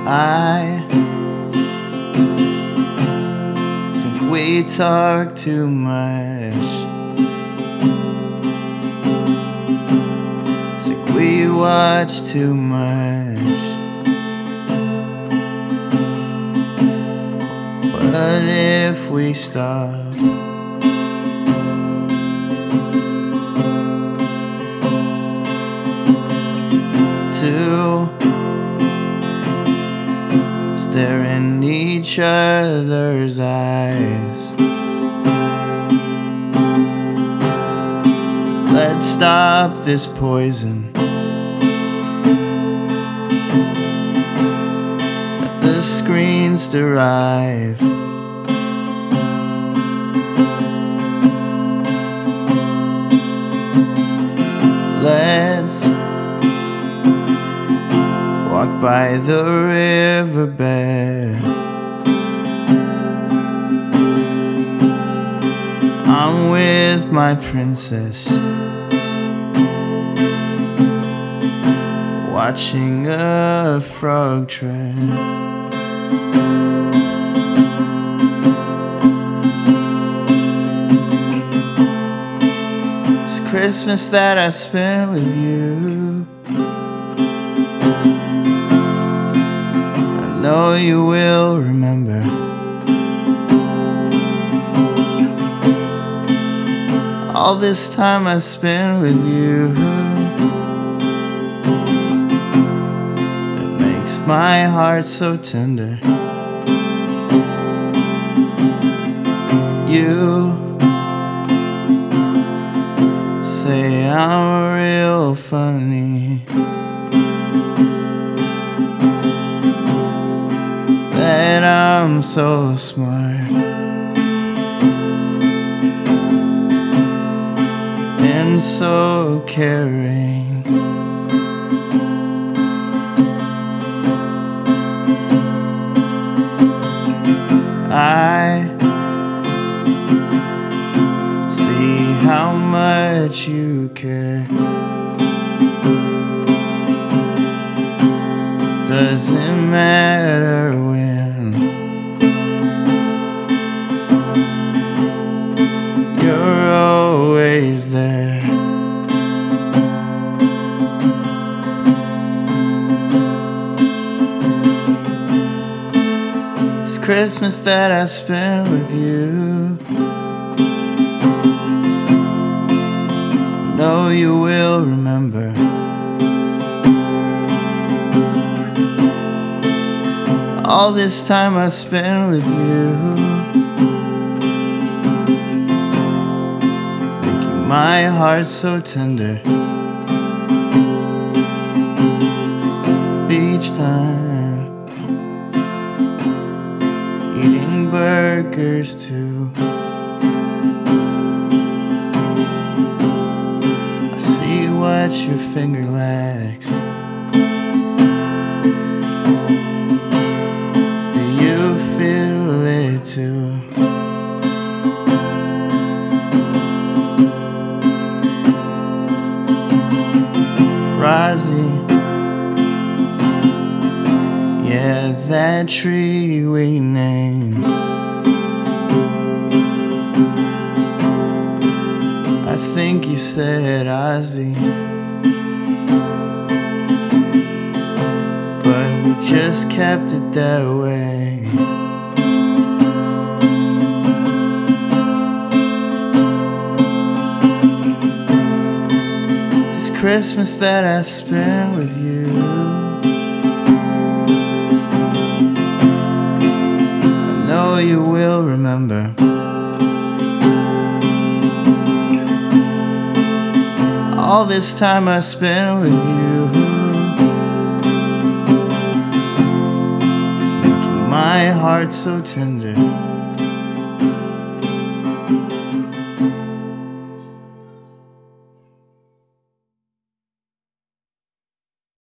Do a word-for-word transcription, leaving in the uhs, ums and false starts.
I think we talk too much. Think we watch too much. What if we stop? To stare in each other's eyes. Let's stop this poison. Let the screens derive. Let's walk by the riverbed. I'm with my princess, watching a frog tread. It's Christmas that I spent with you. I know you will remember. All this time I spent with you. It makes my heart so tender. You say I'm real funny, that I'm so smart and so caring. I see how much you care. Doesn't matter when. You're always there. It's Christmas that I spent with you. I know you will remember. All this time I spent with you, making my heart so tender. Each time, eating burgers too. I see what your finger lacks. Too. Rosie, yeah, that tree we named. I think you said Ozzy, but we just kept it that way. Christmas that I spent with you. I know you will remember. All this time I spent with you, making my heart so tender.